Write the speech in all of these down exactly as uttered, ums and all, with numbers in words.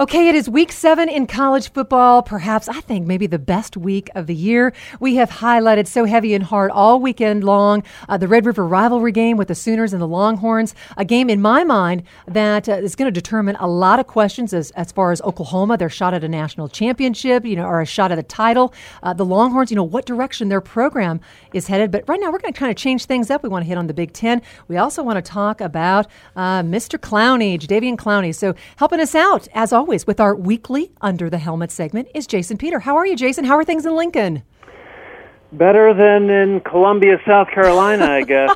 Okay, it is week seven in college football, perhaps, I think, maybe the best week of the year. We have highlighted so heavy and hard all weekend long uh, the Red River rivalry game with the Sooners and the Longhorns, a game in my mind that uh, is going to determine a lot of questions as, as far as Oklahoma, their shot at a national championship, you know, or a shot at a title. Uh, the Longhorns, you know, what direction their program is headed. But right now, we're going to kind of change things up. We want to hit on the Big Ten. We also want to talk about uh, Mister Clowney, Jadeveon Clowney. So helping us out, as always, Always, with our weekly Under the Helmet segment is Jason Peter. How are you, Jason? How are things in Lincoln? Better than in Columbia, South Carolina, I guess.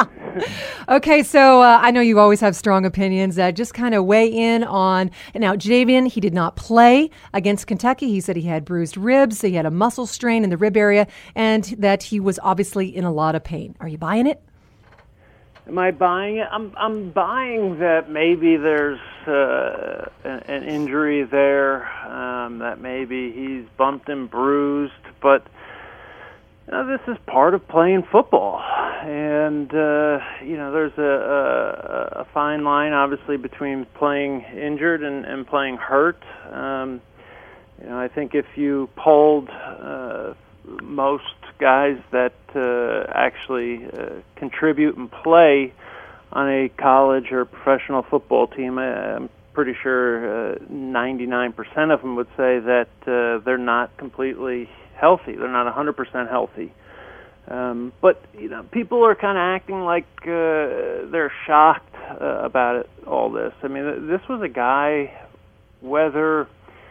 Okay, so uh, I know you always have strong opinions. Uh, just kind of weigh in on, now, Jadeveon, he did not play against Kentucky. He said he had bruised ribs, so he had a muscle strain in the rib area, and that he was obviously in a lot of pain. Are you buying it? Am I buying it? I'm I'm buying that maybe there's uh, an injury there, um, that maybe he's bumped and bruised, but you know, this is part of playing football, and uh, you know, there's a, a, a fine line, obviously, between playing injured and, and playing hurt. Um, you know, I think if you polled uh, most guys that uh, actually uh, contribute and play on a college or professional football team, I, I'm pretty sure uh, ninety-nine percent of them would say that uh, they're not completely healthy. They're not one hundred percent healthy. Um, but, you know, people are kind of acting like uh, they're shocked uh, about it, all this. I mean, this was a guy, whether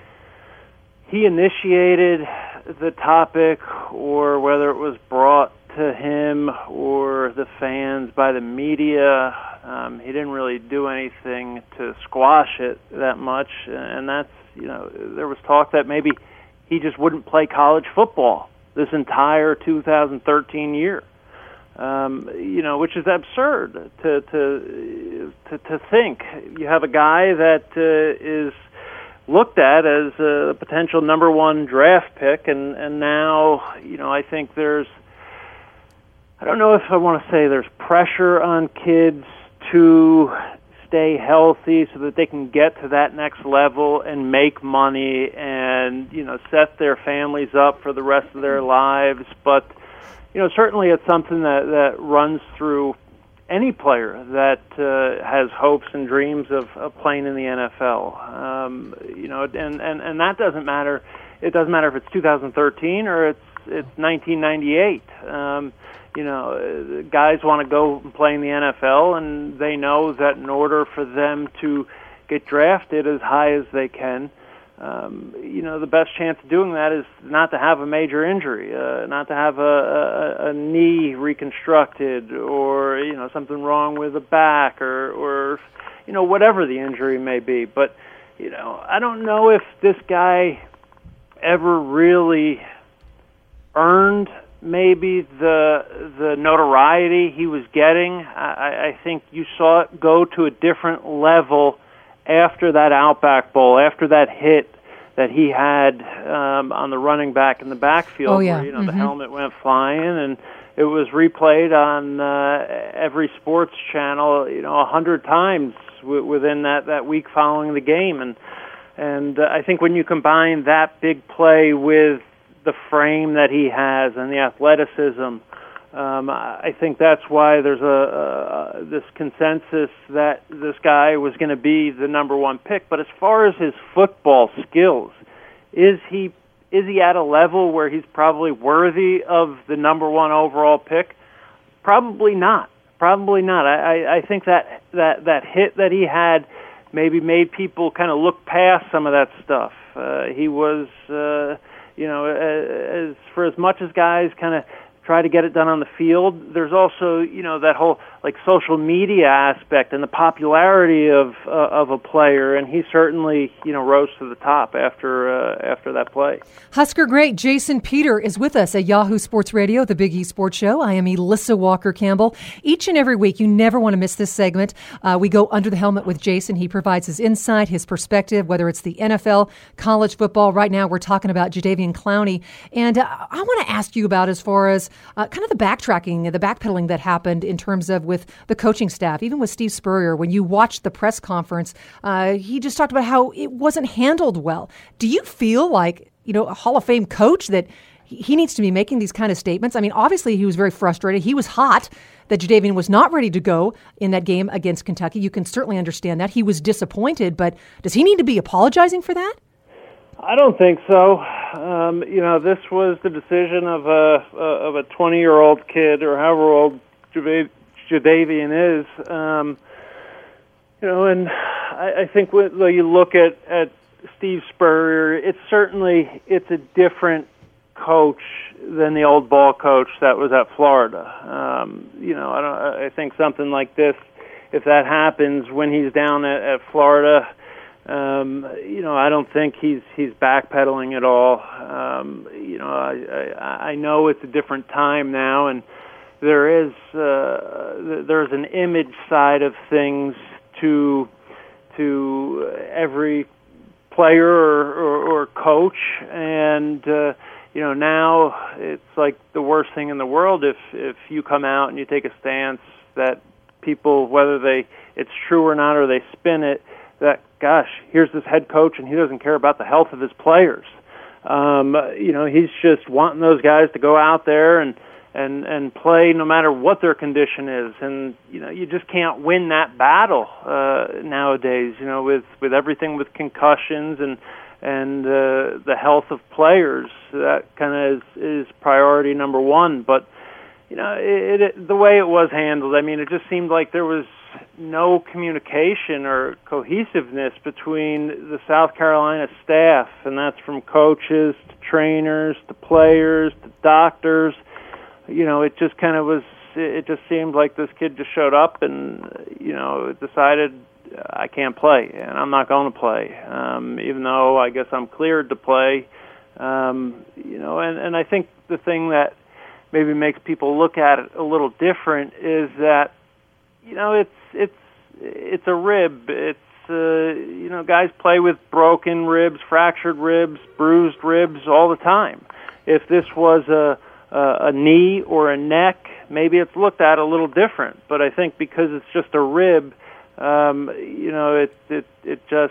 he initiated the topic or whether it was brought to him or the fans by the media, um, he didn't really do anything to squash it that much. And that's, you know, there was talk that maybe he just wouldn't play college football this entire two thousand thirteen year. Um, you know, which is absurd to to to, to think. You have a guy that uh, is looked at as a potential number one draft pick, and, and now, you know, I think there's, I don't know if I want to say there's pressure on kids to stay healthy so that they can get to that next level and make money and, you know, set their families up for the rest of their lives. But, you know, certainly it's something that, that runs through any player that uh, has hopes and dreams of, of playing in the N F L. Um, you know, and, and, and that doesn't matter. It doesn't matter if it's two thousand thirteen or it's it's nineteen ninety-eight. Um, you know, guys want to go and play in the N F L, and they know that in order for them to get drafted as high as they can, Um, you know, the best chance of doing that is not to have a major injury, uh, not to have a, a, a knee reconstructed or, you know, something wrong with the back or, or, you know, whatever the injury may be. But, you know, I don't know if this guy ever really earned maybe the the notoriety he was getting. I, I think you saw it go to a different level after that Outback Bowl, after that hit that he had um, on the running back in the backfield, oh, yeah. where, you know, mm-hmm. the helmet went flying, and it was replayed on uh, every sports channel, you know, a hundred times w- within that, that week following the game. And and uh, I think when you combine that big play with the frame that he has and the athleticism, Um, I think that's why there's a, a this consensus that this guy was going to be the number one pick. But as far as his football skills, is he is he at a level where he's probably worthy of the number one overall pick? Probably not. Probably not. I, I think that, that that hit that he had maybe made people kind of look past some of that stuff. Uh, he was, uh, you know, as for as much as guys kind of try to get it done on the field, there's also, you know, that whole like social media aspect and the popularity of uh, of a player, and he certainly, you know, rose to the top after uh, after that play. Husker great Jason Peter is with us at Yahoo Sports Radio, the Big E Sports Show. I am Elissa Walker-Campbell. Each and every week, you never want to miss this segment. Uh, we go under the helmet with Jason. He provides his insight, his perspective, whether it's the N F L, college football. Right now, we're talking about Jadeveon Clowney, and uh, I want to ask you about as far as uh, kind of the backtracking, the backpedaling that happened in terms of with the coaching staff, even with Steve Spurrier. When you watched the press conference, uh, he just talked about how it wasn't handled well. Do you feel like, you know, a Hall of Fame coach that he needs to be making these kind of statements? I mean, obviously he was very frustrated. He was hot that Jadeveon was not ready to go in that game against Kentucky. You can certainly understand that. He was disappointed, but does he need to be apologizing for that? I don't think so. Um, you know, this was the decision of a of a twenty-year-old kid, or however old Jadeveon is. Um, you know, and I, I think when you look at, at Steve Spurrier, it's certainly it's a different coach than the old ball coach that was at Florida. Um, you know, I don't. I think something like this, if that happens when he's down at, at Florida, um, you know, I don't think he's he's backpedaling at all. Um, you know, I, I I know it's a different time now, and there is uh, there's an image side of things to to every player or, or, or coach, and uh, you know, now it's like the worst thing in the world if if you come out and you take a stance that people, whether they it's true or not, or they spin it, that, gosh, here's this head coach and he doesn't care about the health of his players. Um, you know, he's just wanting those guys to go out there and, and, and play no matter what their condition is. And, you know, you just can't win that battle uh, nowadays, you know, with, with everything with concussions and and uh, the health of players. That kind of is, is priority number one. But, you know, it, it, the way it was handled, I mean, it just seemed like there was no communication or cohesiveness between the South Carolina staff, and that's from coaches to trainers to players to doctors. You know, it just kind of was, it just seemed like this kid just showed up and, you know, decided, I can't play, and I'm not going to play, um, even though I guess I'm cleared to play. Um, you know, and, and I think the thing that maybe makes people look at it a little different is that, you know, it's it's it's a rib. It's uh, you know, guys play with broken ribs, fractured ribs, bruised ribs all the time. If this was a a, a knee or a neck, maybe it's looked at a little different. But I think because it's just a rib, Um, you know, it it it just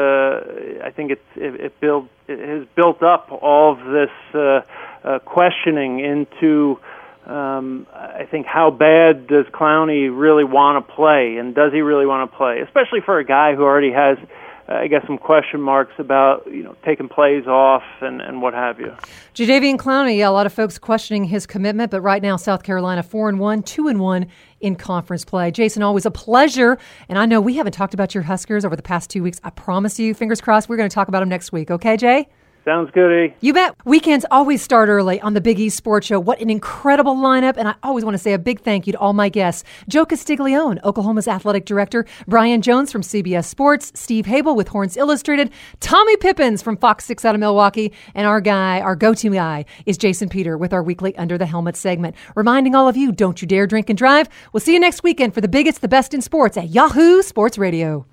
uh, I think it's it, it built it has built up all of this uh, uh, questioning into um, I think how bad does Clowney really want to play, and does he really want to play, especially for a guy who already has uh, I guess some question marks about, you know, taking plays off and, and what have you. Jadeveon Clowney, yeah, a lot of folks questioning his commitment, but right now South Carolina four and one, two and one in conference play. Jason, always a pleasure. And I know we haven't talked about your Huskers over the past two weeks. I promise you, fingers crossed, we're going to talk about them next week. Okay, Jay? Sounds good, E. You bet. Weekends always start early on the Big East Sports Show. What an incredible lineup. And I always want to say a big thank you to all my guests. Joe Castiglione, Oklahoma's athletic director, Brian Jones from C B S Sports, Steve Habel with Horns Illustrated, Tommy Pippins from Fox six out of Milwaukee, and our guy, our go-to guy, is Jason Peter with our weekly Under the Helmet segment. Reminding all of you, don't you dare drink and drive. We'll see you next weekend for the biggest, the best in sports at Yahoo Sports Radio.